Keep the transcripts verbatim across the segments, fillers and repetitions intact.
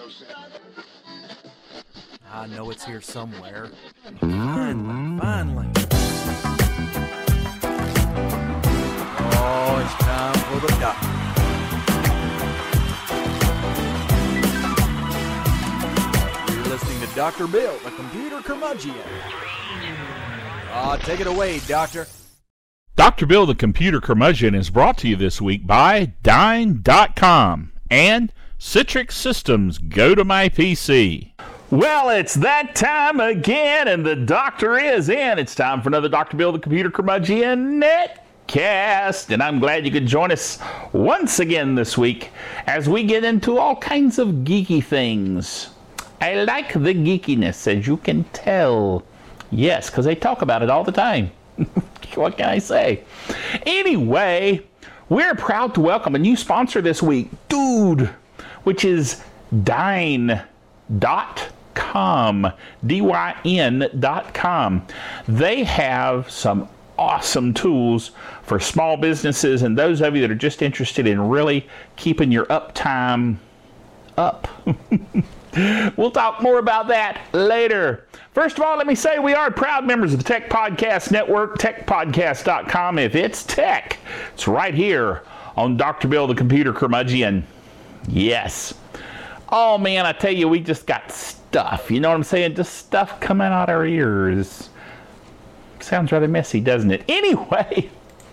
I know it's here somewhere. Finally, finally. Oh, it's time for the doctor. You're listening to Doctor Bill, the computer curmudgeon. Ah, uh, take it away, Doctor. Doctor Bill, the computer curmudgeon, is brought to you this week by Dyn dot com and Citrix Systems. Go to my P C. Well, it's that time again, and the doctor is in. It's time for another Doctor Bill, the computer curmudgeon netcast, and I'm glad you could join us once again this week as we get into all kinds of geeky things. I like the geekiness, as you can tell. Yes, because they talk about it all the time. What can I say? Anyway, we're proud to welcome a new sponsor this week, Dude, which is Dyn dot com, D Y N dot com. They have some awesome tools for small businesses and those of you that are just interested in really keeping your uptime up. We'll talk more about that later. First of all, let me say we are proud members of the Tech Podcast Network, tech podcast dot com. If it's tech, it's right here on Doctor Bill, the computer curmudgeon. Yes. Oh, man, I tell you, we just got stuff. You know what I'm saying? Just stuff coming out our ears. Sounds rather messy, doesn't it? Anyway,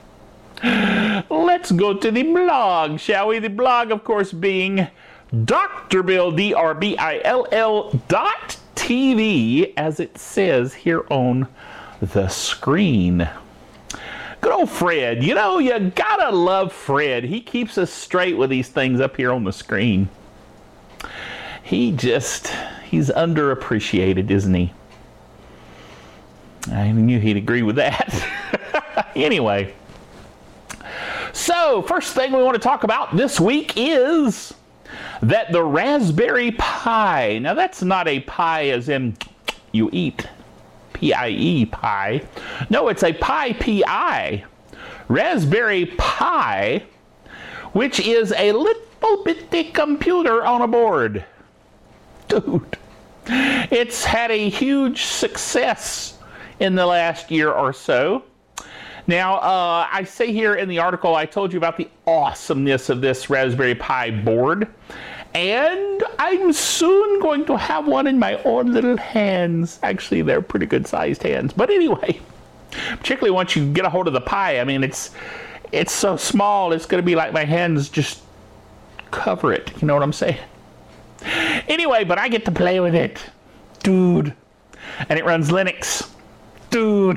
let's go to the blog, shall we? The blog, of course, being Doctor Bill, D R B I L L dot T V, as it says here on the screen. Good old Fred. You know, you gotta love Fred. He keeps us straight with these things up here on the screen. He just, he's underappreciated, isn't he? I knew he'd agree with that. Anyway. So, first thing we want to talk about this week is that the Raspberry Pi, now that's not a pie as in you eat, P I E, pie. No, it's a Pi, P I. Raspberry Pi, which is a little bitty computer on a board. Dude, it's had a huge success in the last year or so. Now, uh, I say here in the article, I told you about the awesomeness of this Raspberry Pi board. And I'm soon going to have one in my own little hands. Actually, they're pretty good sized hands. But anyway, particularly once you get a hold of the Pi, I mean, it's it's so small, it's going to be like my hands just cover it. You know what I'm saying? Anyway, but I get to play with it. Dude. And it runs Linux. Dude.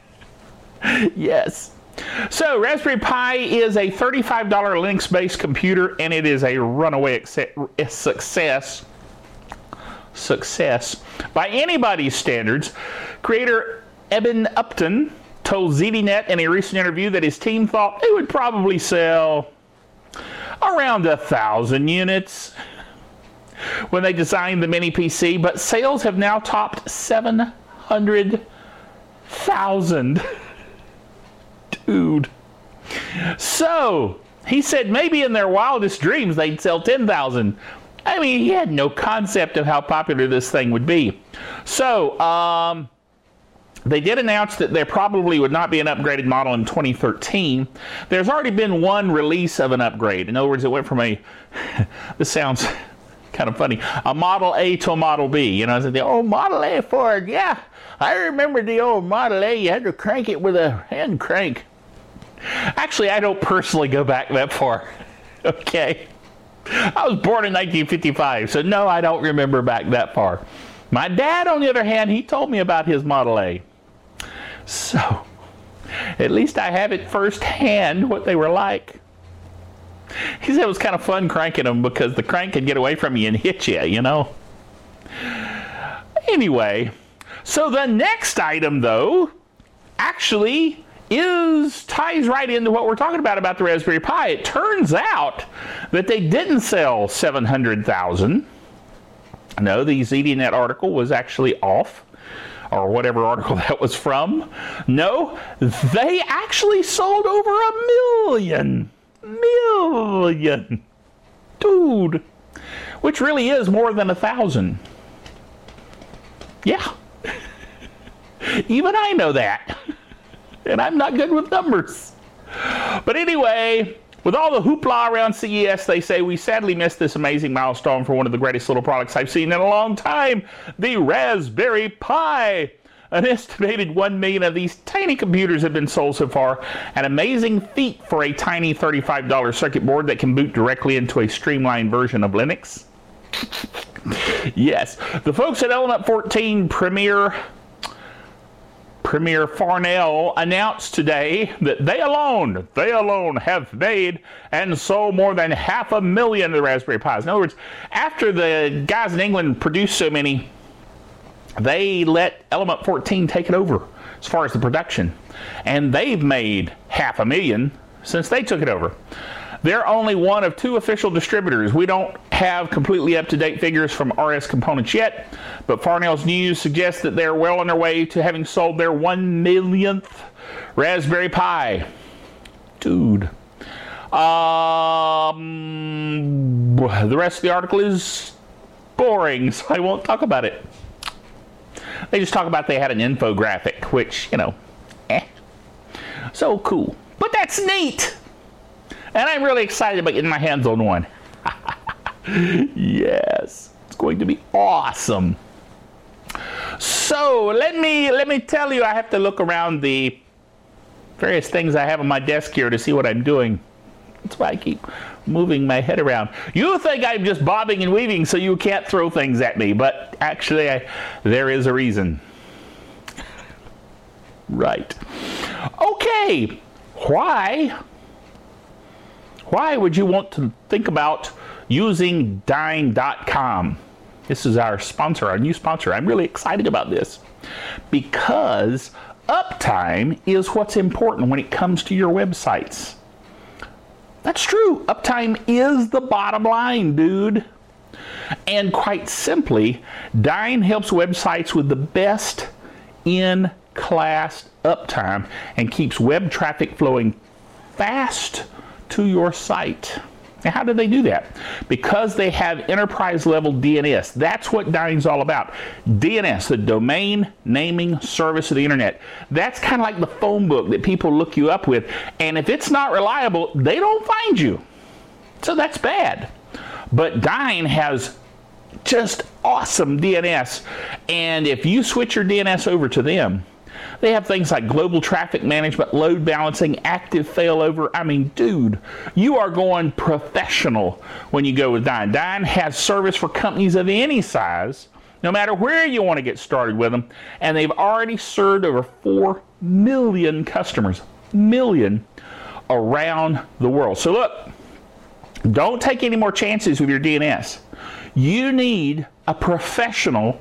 Yes. So, Raspberry Pi is a thirty-five dollars Linux-based computer, and it is a runaway success. Success. By anybody's standards. Creator Eben Upton told Z D Net in a recent interview that his team thought it would probably sell around a thousand units when they designed the mini P C, but sales have now topped seven hundred thousand. Dude. So, he said maybe in their wildest dreams they'd sell ten thousand. I mean, he had no concept of how popular this thing would be. So, um, they did announce that there probably would not be an upgraded model in twenty thirteen. There's already been one release of an upgrade. In other words, it went from a, this sounds kind of funny, a Model A to a Model B. You know, I said, the old Model A Ford, yeah. I remember the old Model A. You had to crank it with a hand crank. Actually, I don't personally go back that far. Okay. I was born in nineteen fifty-five, so no, I don't remember back that far. My dad, on the other hand, he told me about his Model A. So, at least I have it firsthand what they were like. He said it was kind of fun cranking them because the crank could get away from you and hit you, you know. Anyway, so the next item, though, actually is ties right into what we're talking about about the Raspberry Pi. It turns out that they didn't sell seven hundred thousand. No, the Z D Net article was actually off, or whatever article that was from. No, they actually sold over a million. Million. Dude. which really is more than a thousand. Yeah. Even I know that. And I'm not good with numbers. But anyway, with all the hoopla around C E S, they say we sadly missed this amazing milestone for one of the greatest little products I've seen in a long time, the Raspberry Pi. An estimated one million of these tiny computers have been sold so far, an amazing feat for a tiny thirty-five dollar circuit board that can boot directly into a streamlined version of Linux. Yes, the folks at Element fourteen Premier Premier Farnell announced today that they alone, they alone have made and sold more than half a million of the Raspberry Pis. In other words, after the guys in England produced so many, they let Element fourteen take it over as far as the production. And they've made half a million since they took it over. They're only one of two official distributors. We don't have completely up-to-date figures from R S Components yet, but Farnell's news suggests that they're well on their way to having sold their one millionth Raspberry Pi. Dude. Um, the rest of the article is boring, so I won't talk about it. They just talk about they had an infographic, which, you know, eh. So cool. But that's neat! And I'm really excited about getting my hands on one. Yes, it's going to be awesome. So let me let me tell you, I have to look around the various things I have on my desk here to see what I'm doing. That's why I keep moving my head around. You think I'm just bobbing and weaving so you can't throw things at me, but actually I, there is a reason. Right. Okay. Why? Why would you want to think about using Dyn dot com? This is our sponsor, our new sponsor. I'm really excited about this because uptime is what's important when it comes to your websites. That's true. Uptime is the bottom line, dude. And quite simply, Dyn helps websites with the best in-class uptime and keeps web traffic flowing fast to your site. Now, how do they do that? Because they have enterprise-level D N S. That's what Dyn's all about. D N S, the domain naming service of the internet. That's kind of like the phone book that people look you up with. And if it's not reliable, they don't find you. So that's bad. But Dyn has just awesome D N S. And if you switch your D N S over to them, they have things like global traffic management, load balancing, active failover. I mean, dude, you are going professional when you go with Dyn. Dyn has service for companies of any size, no matter where you want to get started with them. And they've already served over four million customers, million around the world. So look, don't take any more chances with your D N S. You need a professional,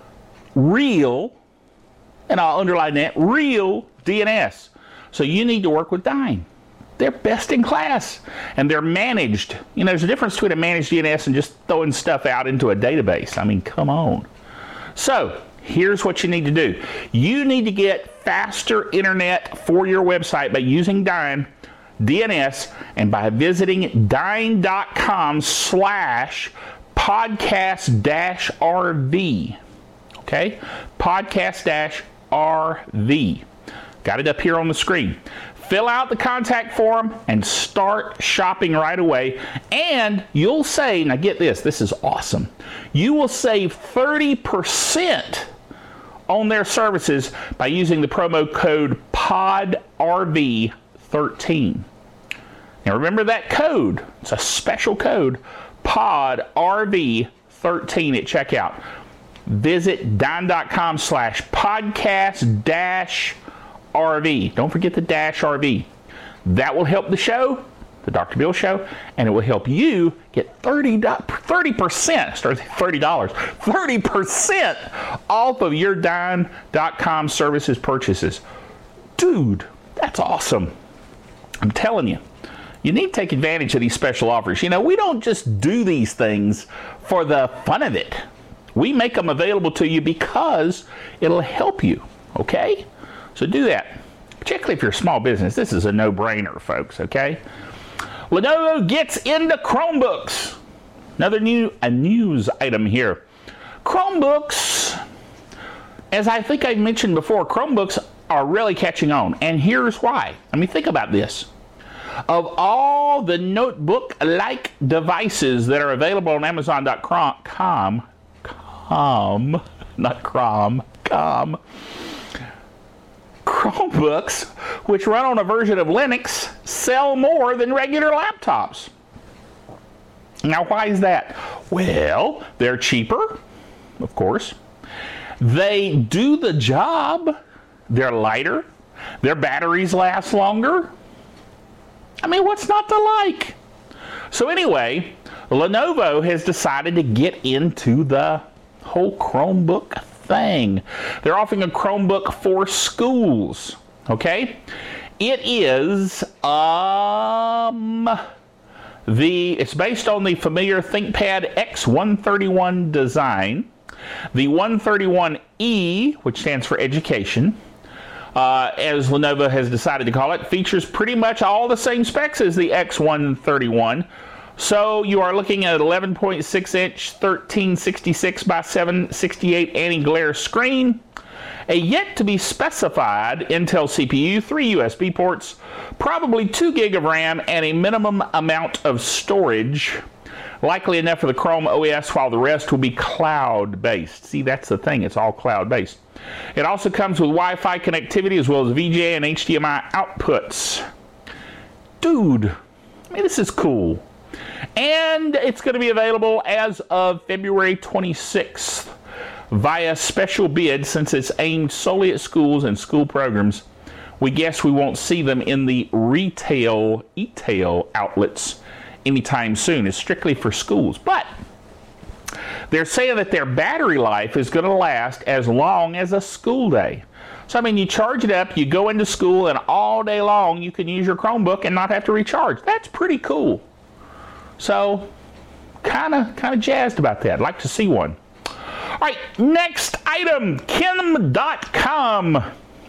real, and I'll underline that, real D N S. So you need to work with Dyn. They're best in class, and they're managed. You know, there's a difference between a managed D N S and just throwing stuff out into a database. I mean, come on. So here's what you need to do. You need to get faster internet for your website by using Dyn D N S and by visiting Dyn dot com slash podcast dash R V. Okay? Podcast dash R V. Got it up here on the screen. Fill out the contact form and start shopping right away. And you'll save, now get this, this is awesome. You will save thirty percent on their services by using the promo code P O D R V thirteen. Now remember that code. It's a special code. P O D R V thirteen at checkout. Visit Dyn dot com slash podcast dash R V. Don't forget the dash R V. That will help the show, the Doctor Bill Show, and it will help you get thirty percent, start thirty dollars, thirty percent off of your Dyn dot com services purchases. Dude, that's awesome. I'm telling you. You need to take advantage of these special offers. You know, we don't just do these things for the fun of it. We make them available to you because it'll help you, okay? So do that. Particularly if you're a small business. This is a no-brainer, folks, okay? Lenovo gets into Chromebooks. Another new a news item here. Chromebooks, as I think I mentioned before, Chromebooks are really catching on. And here's why. I mean, think about this. Of all the notebook-like devices that are available on Amazon dot com, com, not crom, com, Chromebooks, which run on a version of Linux, sell more than regular laptops. Now, why is that? Well, they're cheaper, of course. They do the job. They're lighter. Their batteries last longer. I mean, what's not to like? So anyway, Lenovo has decided to get into the whole Chromebook thing. They're offering a Chromebook for schools, okay? It is, um, the, it's based on the familiar ThinkPad X one thirty-one design. The one thirty-one E, which stands for education, Uh, as Lenovo has decided to call it, features pretty much all the same specs as the X one thirty-one. So you are looking at an eleven point six inch thirteen sixty-six by seven sixty-eight anti-glare screen, a yet to be specified Intel C P U, three U S B ports, probably two gig of RAM, and a minimum amount of storage. Likely enough for the Chrome O S, while the rest will be cloud-based. See, that's the thing. It's all cloud-based. It also comes with Wi-Fi connectivity as well as V G A and H D M I outputs. Dude, I mean, this is cool. And it's going to be available as of February twenty-sixth via special bid. Since it's aimed solely at schools and school programs, we guess we won't see them in the retail, e-tail outlets anytime soon. It's strictly for schools. But they're saying that their battery life is going to last as long as a school day. So, I mean, you charge it up, you go into school, and all day long you can use your Chromebook and not have to recharge. That's pretty cool. So, kind of kind of jazzed about that. I'd like to see one. All right, next item, Kim dot com.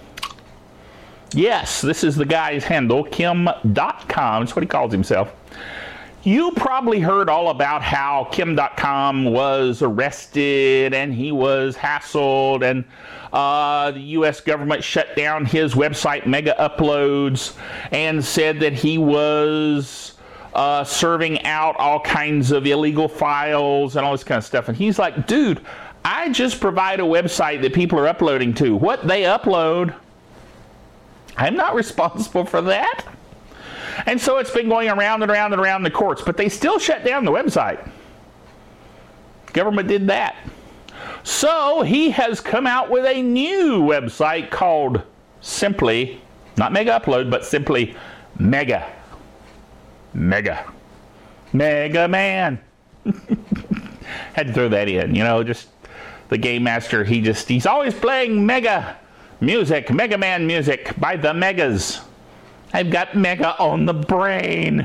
Yes, this is the guy's handle, Kim dot com. That's what he calls himself. You probably heard all about how Kim dot com was arrested and he was hassled, and uh, the U S government shut down his website, Mega Uploads, and said that he was uh, serving out all kinds of illegal files and all this kind of stuff. And he's like, dude, I just provide a website that people are uploading to. What they upload, I'm not responsible for that. And so it's been going around and around and around the courts, but they still shut down the website. Government did that. So he has come out with a new website called simply, not Mega Upload, but simply Mega. Mega. Mega Man. Had to throw that in, you know, just the Game Master, he just, he's always playing Mega music, Mega Man music by the Megas. I've got Mega on the brain.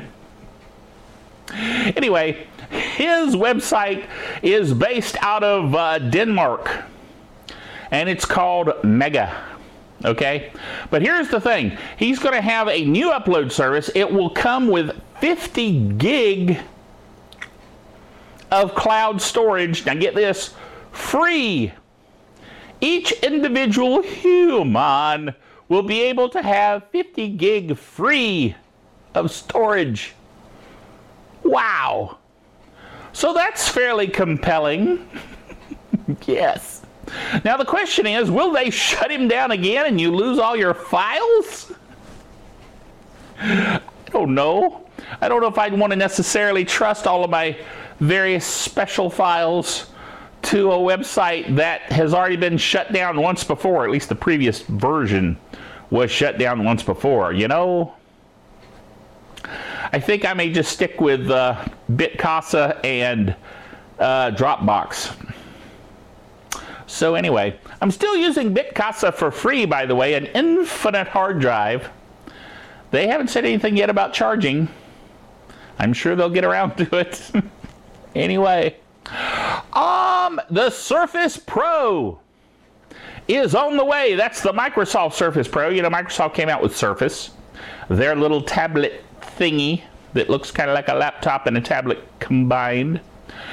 Anyway, his website is based out of uh, Denmark, and it's called Mega. Okay? But here's the thing. He's going to have a new upload service. It will come with fifty gig of cloud storage. Now get this, free. Each individual human will be able to have fifty gig free of storage. Wow. So that's fairly compelling. Yes. Now the question is, will they shut him down again and you lose all your files? I don't know. I don't know if I'd want to necessarily trust all of my various special files to a website that has already been shut down once before. At least the previous version was shut down once before. You know, I think I may just stick with uh, BitCasa and uh, Dropbox. So anyway, I'm still using BitCasa for free, by the way, an infinite hard drive. They haven't said anything yet about charging. I'm sure they'll get around to it. Anyway, um, the Surface Pro is on the way. That's the Microsoft Surface Pro. You know, Microsoft came out with Surface, their little tablet thingy that looks kind of like a laptop and a tablet combined.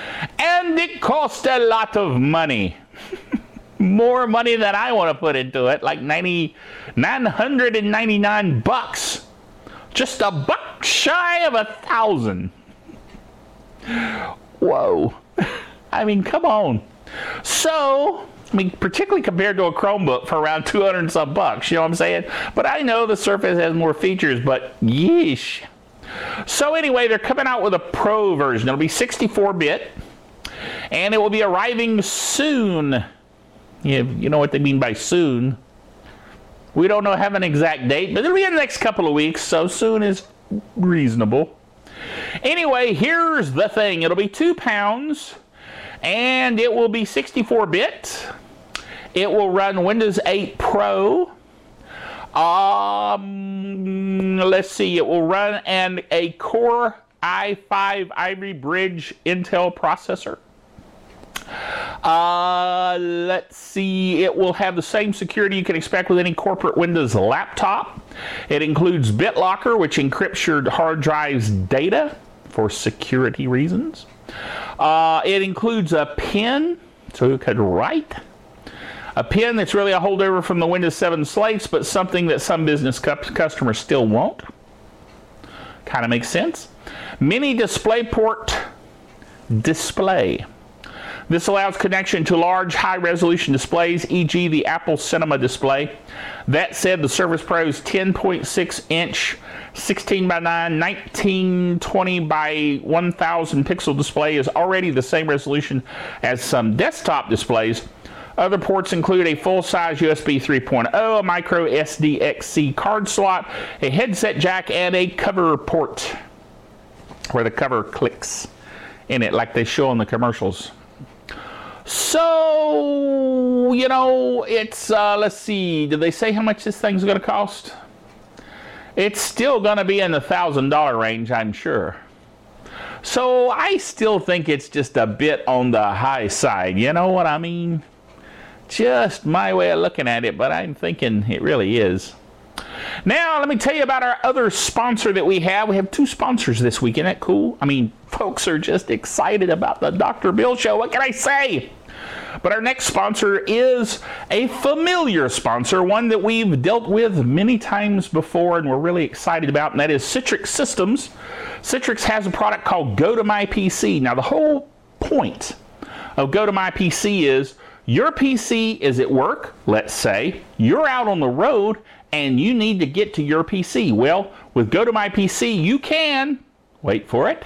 And it cost a lot of money. More money than I want to put into it, like ninety, nine hundred ninety-nine bucks. Just a buck shy of a thousand. Whoa. I mean, come on. So, I mean, particularly compared to a Chromebook for around two hundred and some bucks, you know what I'm saying? But I know the Surface has more features, but yeesh. So anyway, they're coming out with a Pro version. It'll be sixty-four bit, and it will be arriving soon. You, you know what they mean by soon. We don't know have an exact date, but it'll be in the next couple of weeks, so soon is reasonable. Anyway, here's the thing. It'll be two pounds, and it will be sixty-four bit. It will run Windows eight Pro. Um, let's see. It will run an a Core i five Ivory Bridge Intel processor. Uh, let's see, it will have the same security you can expect with any corporate Windows laptop. It includes BitLocker, which encrypts your hard drive's data for security reasons. Uh, it includes a pen, so you could write. A pen that's really a holdover from the Windows seven slates, but something that some business cu- customers still want. Kind of makes sense. Mini DisplayPort display. This allows connection to large, high-resolution displays, for example the Apple Cinema display. That said, the Surface Pro's ten point six inch, sixteen by nine, nineteen twenty by one thousand pixel display is already the same resolution as some desktop displays. Other ports include a full-size U S B three point oh, a micro S D X C card slot, a headset jack, and a cover port where the cover clicks in it like they show on the commercials. So, you know, it's, uh, let's see, did they say how much this thing's going to cost? It's still going to be in the one thousand dollars range, I'm sure. So, I still think it's just a bit on the high side, you know what I mean? Just my way of looking at it, but I'm thinking it really is. Now, let me tell you about our other sponsor that we have. We have two sponsors this week. Isn't that cool? I mean, folks are just excited about the Doctor Bill Show. What can I say? But our next sponsor is a familiar sponsor, one that we've dealt with many times before and we're really excited about, and that is Citrix Systems. Citrix has a product called GoToMyPC. Now, the whole point of GoToMyPC is your P C is at work, let's say. You're out on the road, and you need to get to your P C. Well, with GoToMyPC, you can, wait for it,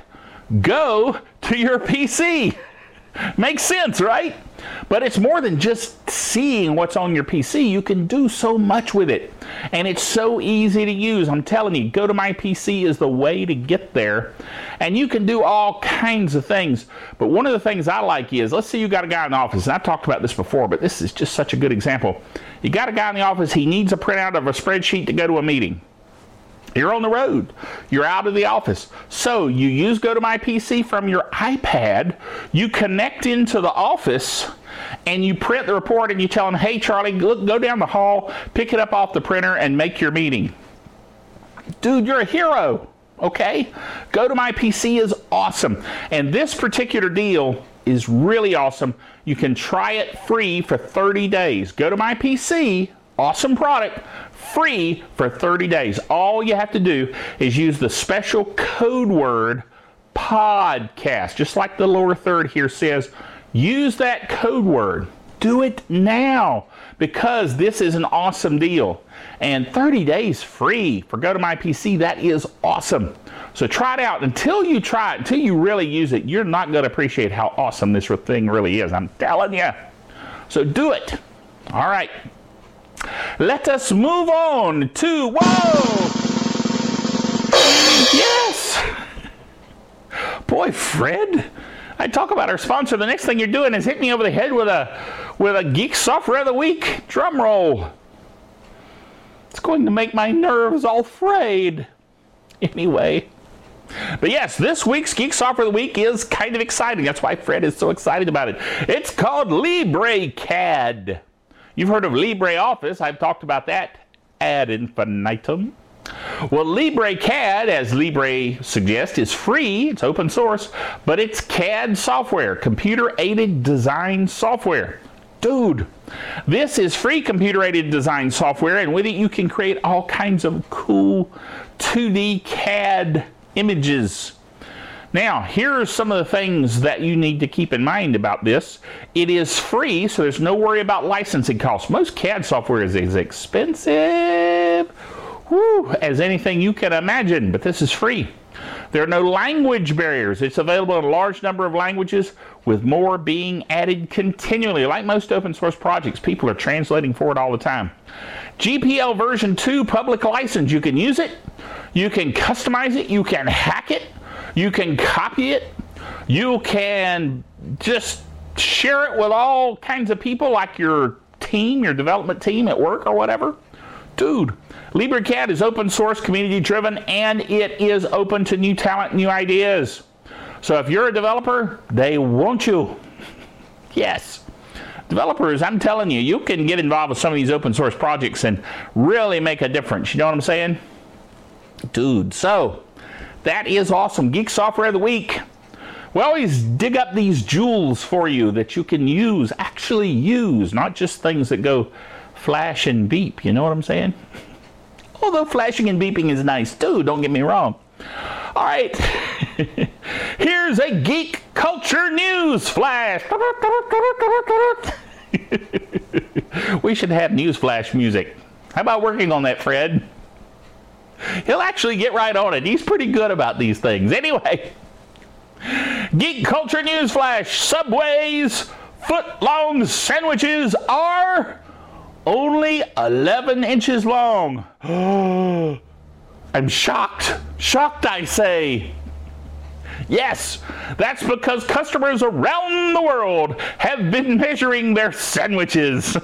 go to your P C. Makes sense, right? But it's more than just seeing what's on your P C. You can do so much with it. And it's so easy to use. I'm telling you, GoToMyPC is the way to get there. And you can do all kinds of things. But one of the things I like is, let's say you got a guy in the office, and I've talked about this before, but this is just such a good example. You got a guy in the office, he needs a printout of a spreadsheet to go to a meeting. You're on the road. You're out of the office. So you use GoToMyPC from your iPad. You connect into the office, and you print the report, and you tell them, hey, Charlie, look, go down the hall, pick it up off the printer, and make your meeting. Dude, you're a hero, okay? GoToMyPC is awesome. And this particular deal is really awesome. You can try it free for thirty days. GoToMyPC, awesome product, free for thirty days. All you have to do is use the special code word podcast, just like the lower third here says. Use that code word. Do it now, because this is an awesome deal. And thirty days free for GoToMyPC, that is awesome. So try it out. Until you try it, until you really use it, you're not going to appreciate how awesome this thing really is. I'm telling you. So do it. All right. Let us move on to, whoa! Yes! Boy, Fred, I talk about our sponsor. The next thing you're doing is hitting me over the head with a with a Geek Software of the Week drum roll. It's going to make my nerves all frayed. Anyway. But yes, this week's Geek Software of the Week is kind of exciting. That's why Fred is so excited about it. It's called LibreCAD. You've heard of LibreOffice. I've talked about that ad infinitum. Well, LibreCAD, as Libre suggests, is free. It's open source, but it's C A D software, computer-aided design software. Dude, this is free computer-aided design software, and with it you can create all kinds of cool two D C A D images. Now, here are some of the things that you need to keep in mind about this. It is free, so there's no worry about licensing costs. Most C A D software is as expensive whew, as anything you can imagine, but this is free. There are no language barriers. It's available in a large number of languages, with more being added continually. Like most open source projects, people are translating for it all the time. G P L version two public license. You can use it, you can customize it, you can hack it, you can copy it, you can just share it with all kinds of people, like your team, your development team at work or whatever. Dude, LibreCAD is open source, community driven, and it is open to new talent, new ideas. So if you're a developer, they want you. Yes. Developers, I'm telling you, you can get involved with some of these open source projects and really make a difference. You know what I'm saying? Dude, so that is awesome. Geek Software of the Week. We always dig up these jewels for you that you can use, actually use, not just things that go flash and beep. You know what I'm saying? Although flashing and beeping is nice too, don't get me wrong. All right, here's a geek culture news flash. We should have news flash music. How about working on that, Fred? He'll actually get right on it. He's pretty good about these things. Anyway, geek culture news flash. Subway's foot-long sandwiches are only eleven inches long. I'm shocked. Shocked, I say. Yes, that's because customers around the world have been measuring their sandwiches.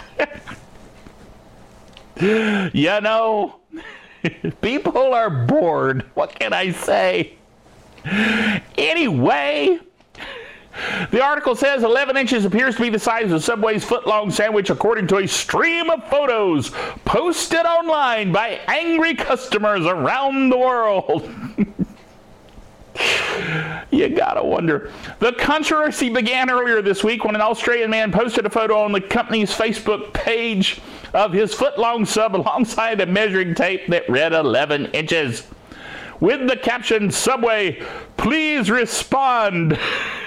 You know, people are bored. What can I say? Anyway, the article says eleven inches appears to be the size of Subway's foot-long sandwich, according to a stream of photos posted online by angry customers around the world. You gotta wonder. The controversy began earlier this week when an Australian man posted a photo on the company's Facebook page of his foot-long sub alongside a measuring tape that read eleven inches. With the caption, "Subway, please respond."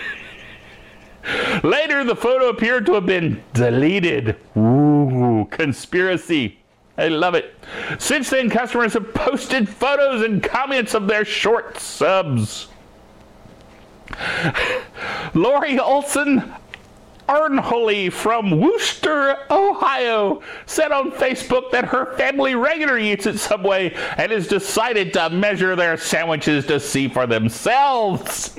Later, the photo appeared to have been deleted. Ooh, conspiracy. I love it. Since then, customers have posted photos and comments of their short subs. Lori Olson Arnholly from Wooster, Ohio, said on Facebook that her family regularly eats at Subway and has decided to measure their sandwiches to see for themselves.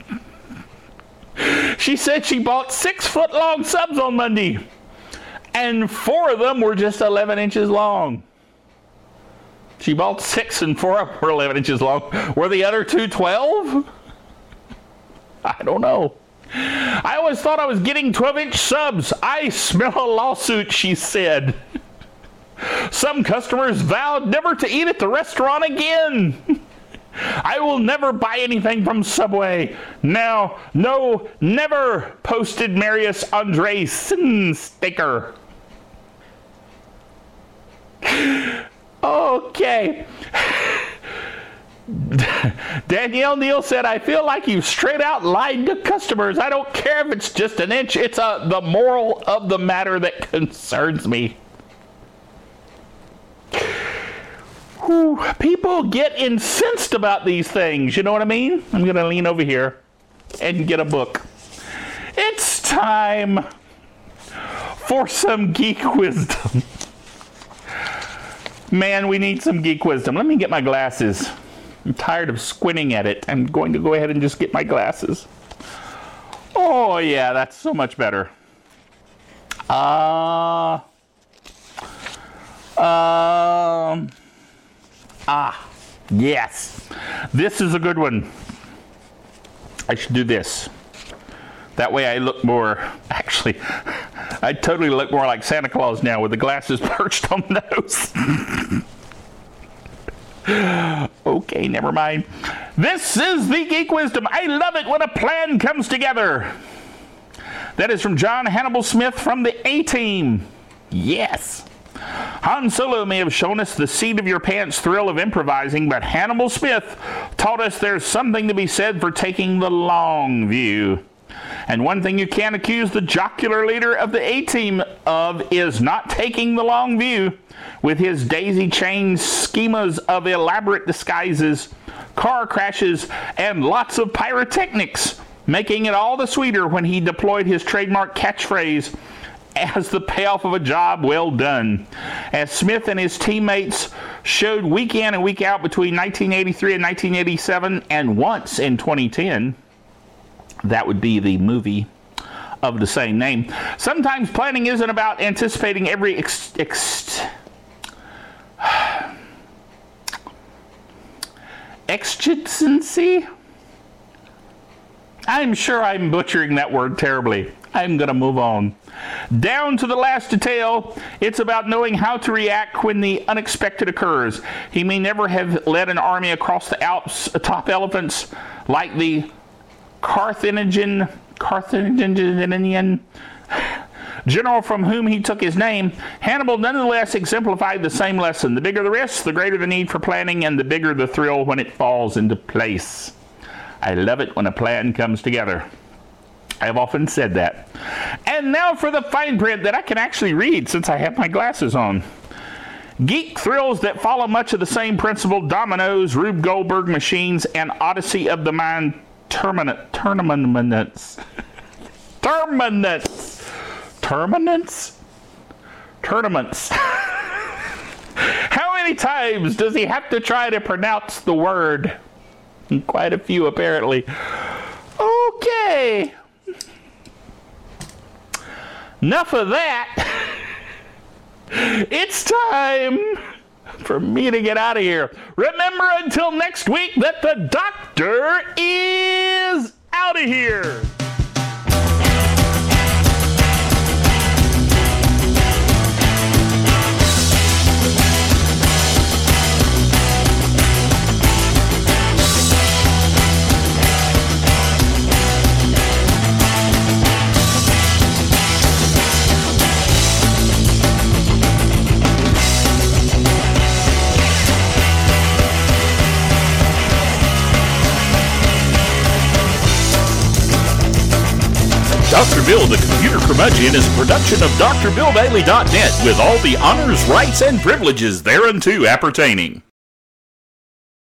She said she bought six foot long subs on Monday, and four of them were just eleven inches long. She bought six and four of them were eleven inches long. Were the other two twelve? I don't know. I always thought I was getting twelve inch subs. I smell a lawsuit, she said. Some customers vowed never to eat at the restaurant again. I will never buy anything from Subway. Now, no, never, posted Marius Andreessen sticker. Okay. Danielle Neal said, I feel like you've straight out lied to customers. I don't care if it's just an inch. It's a, the moral of the matter that concerns me. Whew, people get incensed about these things. You know what I mean? I'm going to lean over here and get a book. It's time for some geek wisdom. Man, we need some geek wisdom. Let me get my glasses. I'm tired of squinting at it. I'm going to go ahead and just get my glasses. Oh, yeah, that's so much better. Uh, um, ah, yes. This is a good one. I should do this. That way I look more, actually, I totally look more like Santa Claus now with the glasses perched on the nose. Okay, never mind. This is the Geek Wisdom. I love it when a plan comes together. That is from John Hannibal Smith from the A-Team. Yes. Han Solo may have shown us the seat of your pants thrill of improvising, but Hannibal Smith taught us there's something to be said for taking the long view. And one thing you can't accuse the jocular leader of the A-Team of is not taking the long view, with his daisy-chained schemas of elaborate disguises, car crashes, and lots of pyrotechnics, making it all the sweeter when he deployed his trademark catchphrase as the payoff of a job well done. As Smith and his teammates showed week in and week out between nineteen eighty-three and nineteen eighty-seven, and once in twenty ten, that would be the movie of the same name. Sometimes planning isn't about anticipating every ex... ex exigency? I'm sure I'm butchering that word terribly. I'm going to move on. Down to the last detail, it's about knowing how to react when the unexpected occurs. He may never have led an army across the Alps atop elephants like the Carthaginian, Carthaginian general from whom he took his name. Hannibal nonetheless exemplified the same lesson. The bigger the risk, the greater the need for planning, and the bigger the thrill when it falls into place. I love it when a plan comes together. I've often said that. And now for the fine print that I can actually read since I have my glasses on. Geek thrills that follow much of the same principle: dominoes, Rube Goldberg machines, and Odyssey of the Mind terminate terminants. Terminants. Terminants? Tournaments. How many times does he have to try to pronounce the word? Quite a few, apparently. Okay. Enough of that. It's time for me to get out of here. Remember, until next week, that the doctor is out of here. Doctor Bill, the Computer Curmudgeon, is a production of D R Bill Daily dot net with all the honors, rights, and privileges thereunto appertaining.